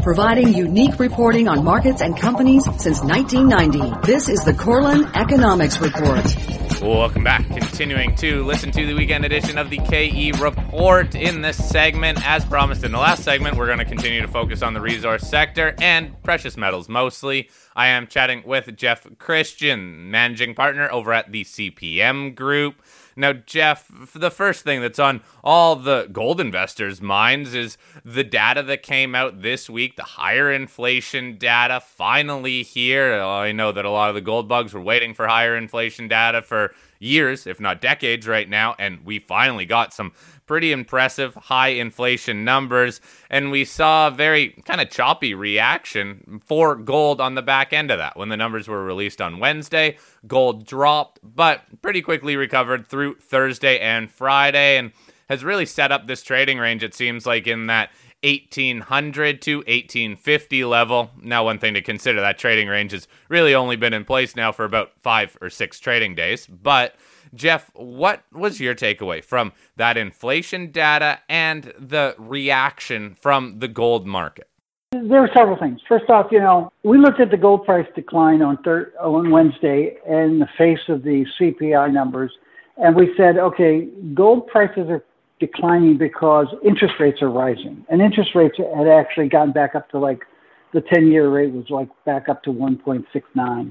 providing unique reporting on markets and companies since 1990. This is the Korelin Economics Report. Welcome back. Continuing to listen to the weekend edition of the KE Report. In this segment, as promised in the last segment, we're going to continue to focus on the resource sector and precious metals mostly. I am chatting with Jeff Christian, managing partner over at the CPM Group. Now, Jeff, the first thing that's on all the gold investors' minds is the data that came out this week, the higher inflation data, finally here. I know that a lot of the gold bugs were waiting for higher inflation data for years, if not decades right now, and we finally got some pretty impressive high inflation numbers, and we saw a very kind of choppy reaction for gold on the back end of that. When the numbers were released on Wednesday, gold dropped, but pretty quickly recovered through Thursday and Friday, and has really set up this trading range, it seems like, in that 1800 to 1850 level. Now, one thing to consider, that trading range has really only been in place now for about 5 or 6 trading days. But Jeff, what was your takeaway from that inflation data and the reaction from the gold market? There were several things. First off, we looked at the gold price decline on Wednesday in the face of the CPI numbers, and we said, okay, gold prices are declining because interest rates are rising. And interest rates had actually gotten back up to the 10-year rate was back up to 1.69%.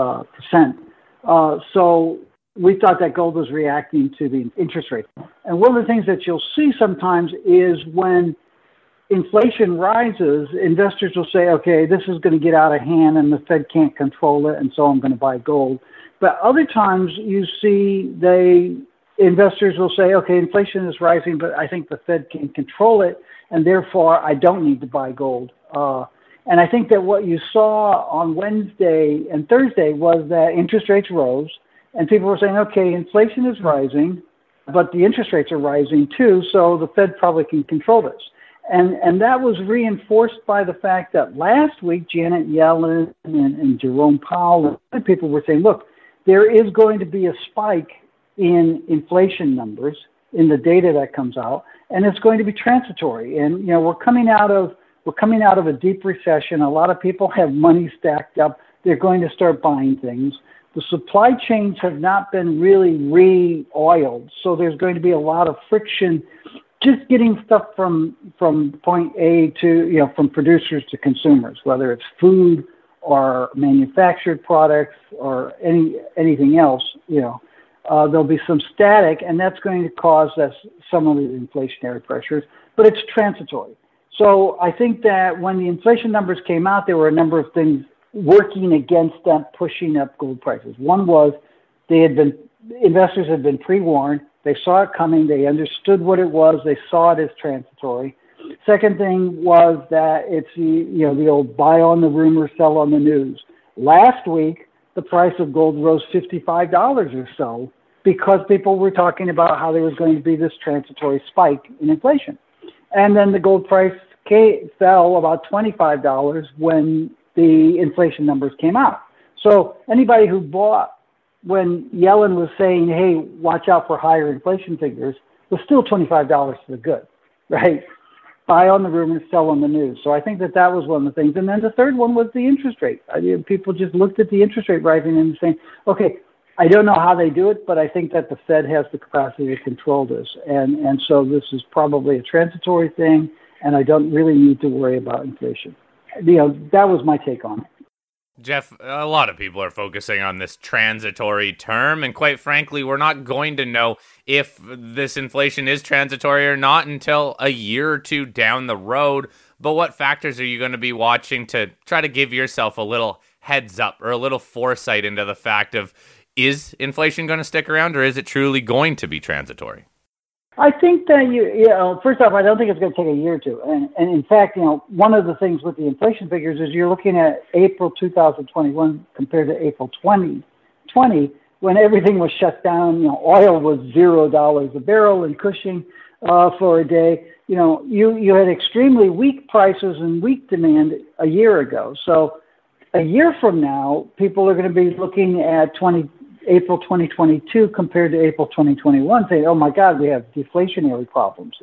So we thought that gold was reacting to the interest rate. And one of the things that you'll see sometimes is when inflation rises, investors will say, okay, this is going to get out of hand and the Fed can't control it, and so I'm going to buy gold. But other times you see investors will say, okay, inflation is rising, but I think the Fed can control it, and therefore I don't need to buy gold. And I think that what you saw on Wednesday and Thursday was that interest rates rose, and people were saying, okay, inflation is rising, but the interest rates are rising too, so the Fed probably can control this. And that was reinforced by the fact that last week, Janet Yellen and Jerome Powell and other people were saying, look, there is going to be a spike in inflation numbers in the data that comes out, and it's going to be transitory. And we're coming out of a deep recession. A lot of people have money stacked up. They're going to start buying things. The supply chains have not been really re-oiled, so there's going to be a lot of friction just getting stuff from point A to from producers to consumers, whether it's food or manufactured products or anything else. There'll be some static, and that's going to cause some of the inflationary pressures, but it's transitory. So I think that when the inflation numbers came out, there were a number of things working against them pushing up gold prices. One was investors had been pre-warned. They saw it coming. They understood what it was. They saw it as transitory. Second thing was that it's the old buy on the rumor, sell on the news. Last week, the price of gold rose $55 or so because people were talking about how there was going to be this transitory spike in inflation. And then the gold price fell about $25 when the inflation numbers came out. So anybody who bought when Yellen was saying, hey, watch out for higher inflation figures, was still $25 to the good, right? Buy on the rumors, sell on the news. So I think that was one of the things. And then the third one was the interest rate. People just looked at the interest rate rising and saying, okay, I don't know how they do it, but I think that the Fed has the capacity to control this. And so this is probably a transitory thing, and I don't really need to worry about inflation. That was my take on it. Jeff, a lot of people are focusing on this transitory term, and quite frankly, we're not going to know if this inflation is transitory or not until a year or two down the road. But what factors are you going to be watching to try to give yourself a little heads up or a little foresight into the fact of, is inflation going to stick around, or is it truly going to be transitory? I think that first off, I don't think it's going to take a year or two. And in fact, one of the things with the inflation figures is you're looking at April 2021 compared to April 2020, when everything was shut down. Oil was $0 a barrel in Cushing for a day. You had extremely weak prices and weak demand a year ago. So a year from now, people are going to be looking at April 2022 compared to April 2021, saying, oh my God, we have deflationary problems here.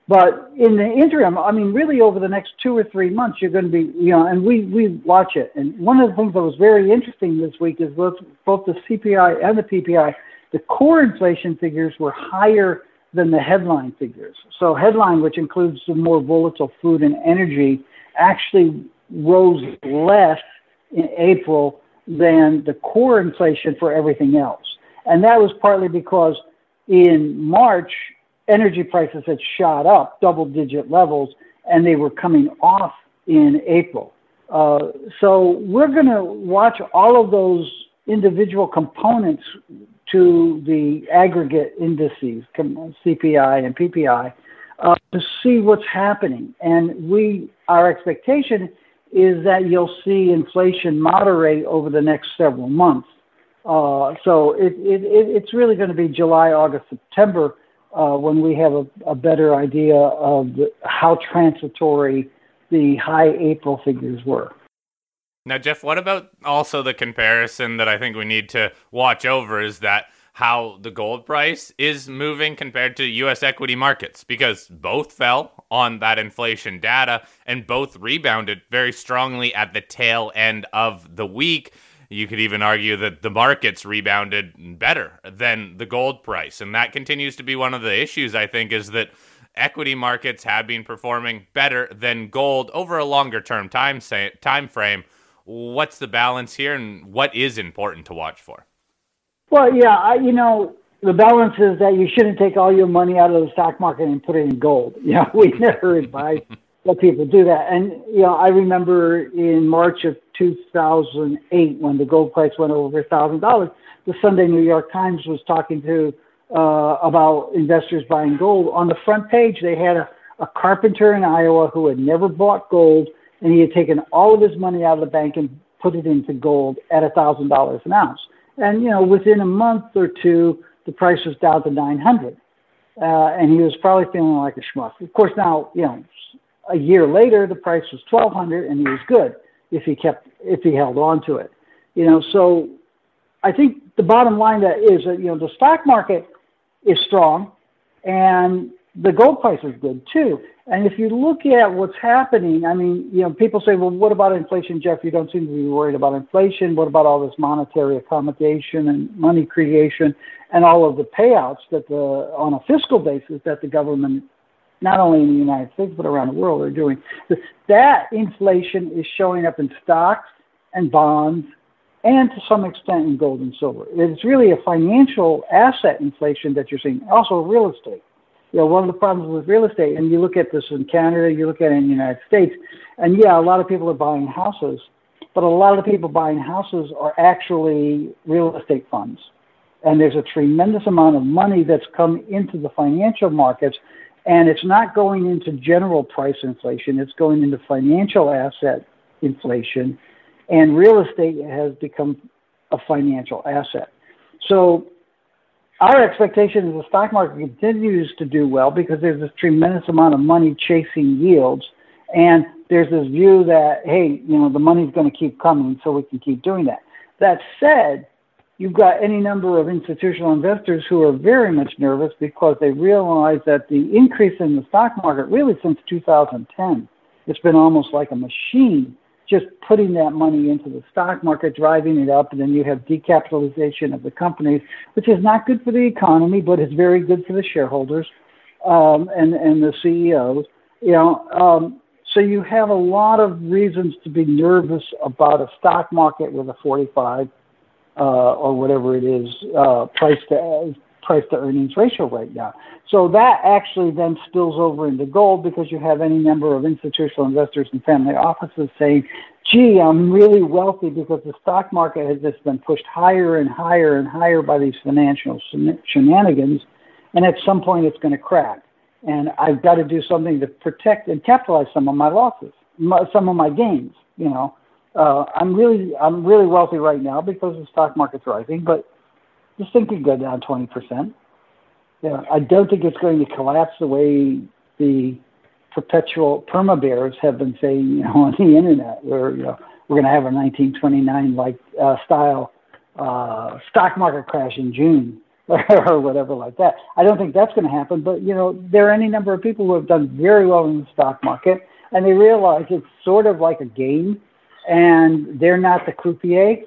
But in the interim, I mean, really over the next 2 or 3 months, you're going to be, and we watch it. And one of the things that was very interesting this week is both the CPI and the PPI, the core inflation figures were higher than the headline figures. So headline, which includes the more volatile food and energy, actually rose less in April than the core inflation for everything else. And that was partly because in March, energy prices had shot up double-digit levels, and they were coming off in April. So we're going to watch all of those individual components to the aggregate indices, CPI and PPI, to see what's happening. And our expectation is that you'll see inflation moderate over the next several months. So it's really going to be July, August, September when we have a better idea of how transitory the high April figures were. Now, Jeff, what about also the comparison that I think we need to watch over is that how the gold price is moving compared to U.S. equity markets, because both fell on that inflation data and both rebounded very strongly at the tail end of the week. You could even argue that the markets rebounded better than the gold price. And that continues to be one of the issues, I think, is that equity markets have been performing better than gold over a longer term time frame. What's the balance here, and what is important to watch for? Well, yeah, the balance is that you shouldn't take all your money out of the stock market and put it in gold. We never advise that people do that. And, I remember in March of 2008, when the gold price went over $1,000, the Sunday New York Times was talking about investors buying gold. On the front page, they had a carpenter in Iowa who had never bought gold, and he had taken all of his money out of the bank and put it into gold at $1,000 an ounce. And, within a month or two, the price was down to 900. And he was probably feeling like a schmuck. Of course, now, a year later, the price was 1,200, and he was good if he held on to it. So I think the bottom line that is that, the stock market is strong, and the gold price is good too. And if you look at what's happening, I mean, people say, well, what about inflation, Jeff? You don't seem to be worried about inflation. What about all this monetary accommodation and money creation and all of the payouts that on a fiscal basis that the government, not only in the United States, but around the world, are doing? That inflation is showing up in stocks and bonds and to some extent in gold and silver. It's really a financial asset inflation that you're seeing, also real estate. One of the problems with real estate, and you look at this in Canada, you look at it in the United States, and a lot of people are buying houses, but a lot of the people buying houses are actually real estate funds. And there's a tremendous amount of money that's come into the financial markets, and it's not going into general price inflation, it's going into financial asset inflation, and real estate has become a financial asset. So our expectation is the stock market continues to do well because there's this tremendous amount of money chasing yields. And there's this view that, hey, the money's going to keep coming, so we can keep doing that. That said, you've got any number of institutional investors who are very much nervous because they realize that the increase in the stock market really since 2010, it's been almost like a machine just putting that money into the stock market, driving it up, and then you have decapitalization of the companies, which is not good for the economy, but it's very good for the shareholders and the CEOs. So you have a lot of reasons to be nervous about a stock market with a 45 or whatever it is price to earnings ratio right now. So that actually then spills over into gold because you have any number of institutional investors and family offices saying, gee, I'm really wealthy because the stock market has just been pushed higher and higher and higher by these financial shenanigans. And at some point it's going to crack. And I've got to do something to protect and capitalize some of my losses, some of my gains. I'm really wealthy right now because the stock market's rising, but this thing could go down 20%. I don't think it's going to collapse the way the perpetual perma bears have been saying, on the internet, where we're going to have a 1929 style stock market crash in June. or whatever like that. I don't think that's going to happen, but there are any number of people who have done very well in the stock market, and they realize it's sort of like a game, and they're not the croupier.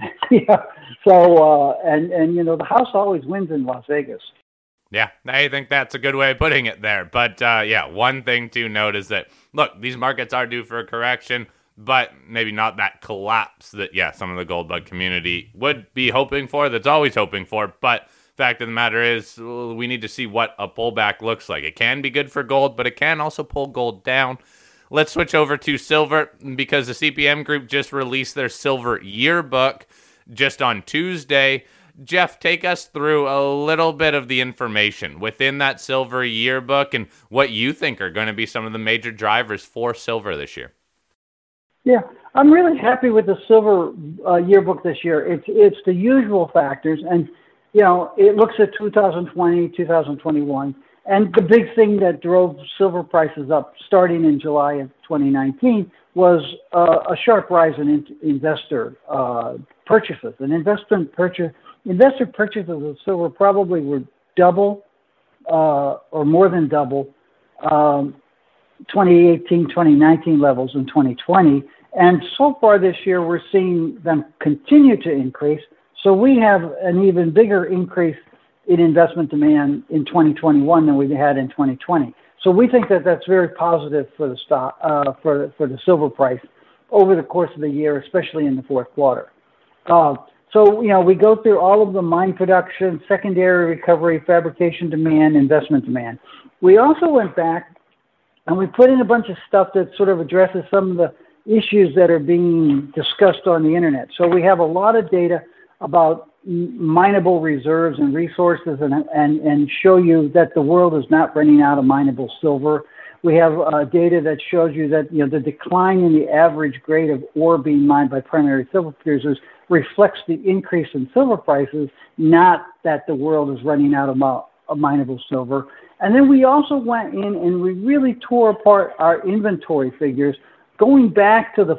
So the house always wins in Las Vegas. Yeah, I think that's a good way of putting it there. But one thing to note is that, look, these markets are due for a correction, but maybe not that collapse that, some of the gold bug community would be hoping for, that's always hoping for. But fact of the matter is, we need to see what a pullback looks like. It can be good for gold, but it can also pull gold down. Let's switch over to silver, because the CPM Group just released their silver yearbook just on Tuesday. Jeff, take us through a little bit of the information within that silver yearbook and what you think are going to be some of the major drivers for silver this year. Yeah, I'm really happy with the silver yearbook this year. It's the usual factors, and it looks at 2020, 2021, and the big thing that drove silver prices up starting in July of 2019 was a sharp rise in investor purchases. And investor purchases of silver probably were double or more than double 2018, 2019 levels in 2020. And so far this year, we're seeing them continue to increase. So we have an even bigger increase in investment demand in 2021 than we had in 2020. So we think that that's very positive for the stock, for the silver price over the course of the year, especially in the fourth quarter. So we go through all of the mine production, secondary recovery, fabrication demand, investment demand. We also went back and we put in a bunch of stuff that sort of addresses some of the issues that are being discussed on the internet. So we have a lot of data about mineable reserves and resources and show you that the world is not running out of mineable silver. We have data that shows you that the decline in the average grade of ore being mined by primary silver producers reflects the increase in silver prices, not that the world is running out of mineable silver. And then we also went in and we really tore apart our inventory figures, going back to the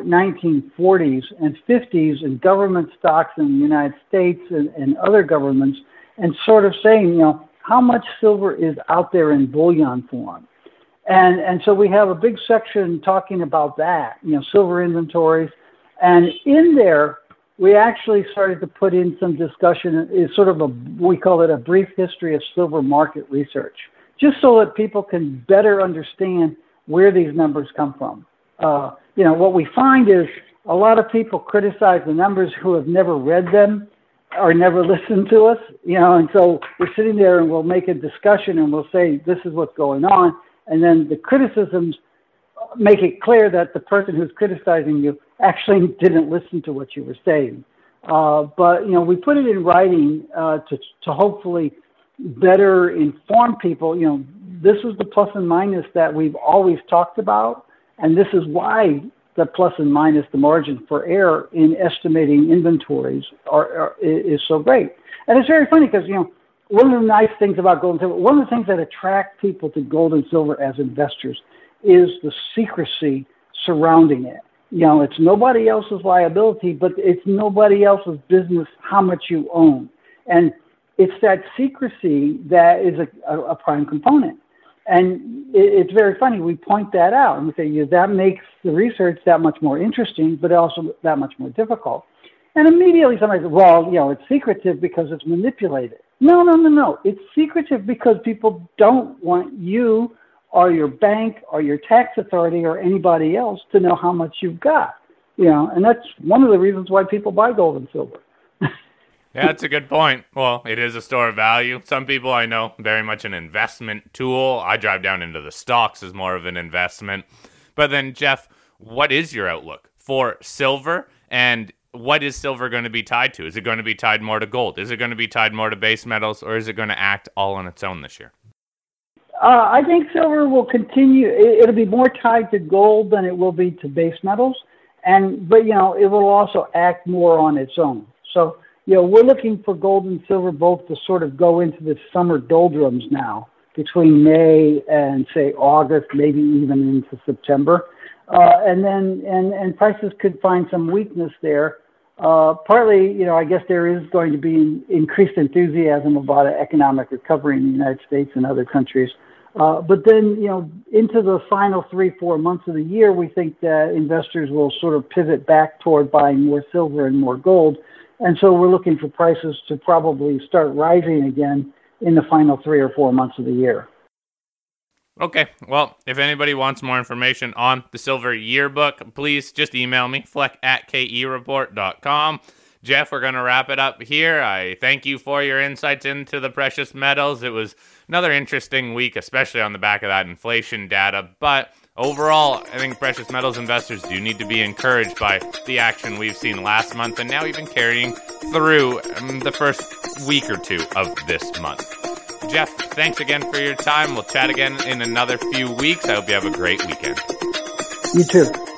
1940s and 50s in government stocks in the United States and other governments, and sort of saying, how much silver is out there in bullion form. And so we have a big section talking about that, silver inventories. And in there, we actually started to put in some discussion. It's sort of we call it a brief history of silver market research, just so that people can better understand where these numbers come from. What we find is a lot of people criticize the numbers who have never read them or never listened to us, and so we're sitting there and we'll make a discussion and we'll say, this is what's going on. And then the criticisms make it clear that the person who's criticizing you actually didn't listen to what you were saying. But we put it in writing to hopefully better inform people. This is the plus and minus that we've always talked about. And this is why the plus and minus, the margin for error in estimating inventories is so great. And it's very funny because, one of the nice things about gold and silver, one of the things that attract people to gold and silver as investors is the secrecy surrounding it. It's nobody else's liability, but it's nobody else's business how much you own. And it's that secrecy that is a prime component. And it's very funny. We point that out and we say, that makes the research that much more interesting, but also that much more difficult. And immediately somebody says, well, it's secretive because it's manipulated. No. It's secretive because people don't want you or your bank or your tax authority or anybody else to know how much you've got. And that's one of the reasons why people buy gold and silver. Yeah, that's a good point. Well, it is a store of value. Some people I know, very much an investment tool. I drive down into the stocks as more of an investment. But then, Jeff, what is your outlook for silver, and what is silver going to be tied to? Is it going to be tied more to gold? Is it going to be tied more to base metals, or is it going to act all on its own this year? I think silver will continue. It'll be more tied to gold than it will be to base metals, but it will also act more on its own. So we're looking for gold and silver both to sort of go into the summer doldrums now between May and say August, maybe even into September, and prices could find some weakness there Partly, I guess there is going to be increased enthusiasm about an economic recovery in the United States and other countries. But then, into the final 3-4 months of the year, we think that investors will sort of pivot back toward buying more silver and more gold. And so we're looking for prices to probably start rising again in the final 3 or 4 months of the year. Okay, well, if anybody wants more information on the Silver Yearbook, please just email me, fleck@kereport.com. Jeff, we're going to wrap it up here. I thank you for your insights into the precious metals. It was another interesting week, especially on the back of that inflation data. But overall, I think precious metals investors do need to be encouraged by the action we've seen last month and now even carrying through the first week or two of this month. Jeff, thanks again for your time. We'll chat again in another few weeks. I hope you have a great weekend. You too.